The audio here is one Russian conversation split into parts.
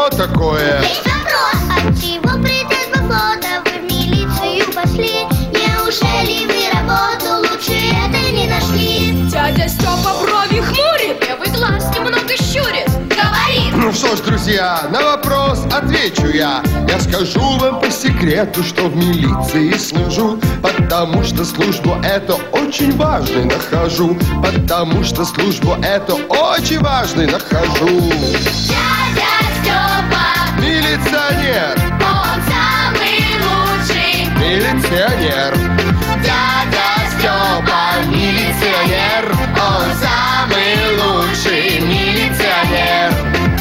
что такое? Есть вопрос, отчего придет фото? Вы в милицию пошли. Неужели вы работу лучше этой не нашли? Дядя Степа брови хмурит, левый глаз немного щурит. Говорит: Ну что ж, друзья, на вопрос отвечу я. Я скажу вам по секрету, что в милиции служу, потому что службу эту очень важной нахожу. Потому что службу эту очень важной нахожу. дядя Степа, Милиционер, он самый лучший. милиционер. Дядя Степа, милиционер, он самый лучший милиционер.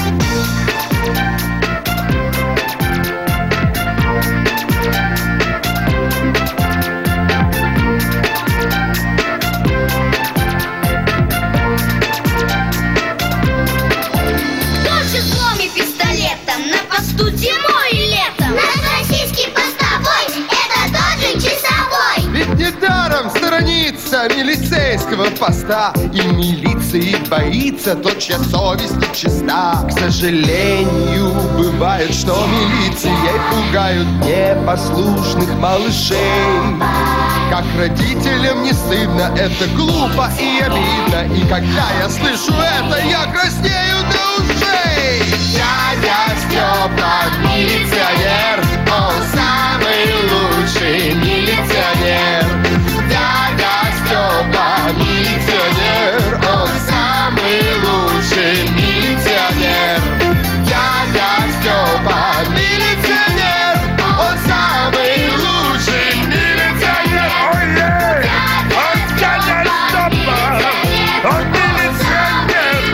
Кто числом и пистолетом на посту зимой и летом? Наш российский постовой, это тот же часовой. Ведь недаром сторонится милицейского поста, и милиции боится тот, чья совесть нечиста. К сожалению, бывает, что милицией пугают непослушных малышей. Как родителям не стыдно, это глупо и обидно. И когда я слышу это, я краснею до ушей. Дядя Степа, милиционер, он самый лучший милиционер. Дядя Степа, милиционер, он самый лучший милиционер. Дядя Степа, милиционер, он самый лучший милиционер. Ой-ей! Он дядя Степа, он милиционер,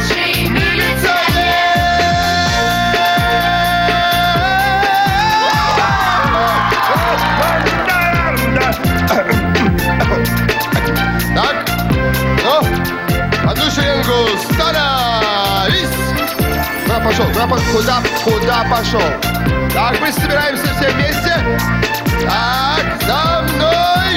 Так, ну, одну шеренгу становись. Куда пошел? Так, мы собираемся все вместе. Так, за мной.